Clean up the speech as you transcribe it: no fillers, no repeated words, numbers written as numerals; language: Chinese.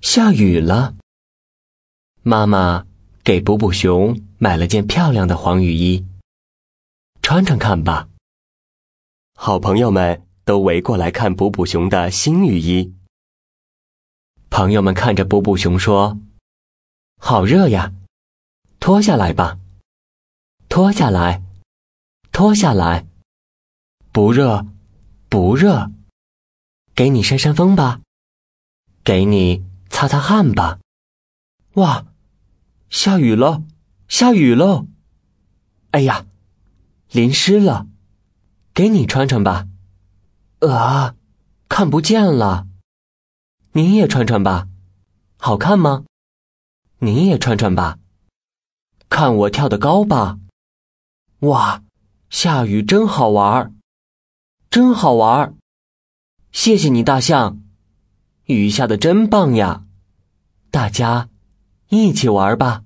下雨了。妈妈给补补熊买了件漂亮的黄雨衣，穿穿看吧。好朋友们都围过来看补补熊的新雨衣。朋友们看着补补熊说：“好热呀，脱下来吧，脱下来，脱下来，不热，不热，给你扇扇风吧，给你擦擦汗吧。”哇，下雨了，下雨了！哎呀，淋湿了，给你穿穿吧。看不见了。你也穿穿吧，好看吗？你也穿穿吧，看我跳得高吧。哇，下雨真好玩，真好玩。谢谢你，大象，雨下得真棒呀！大家一起玩吧。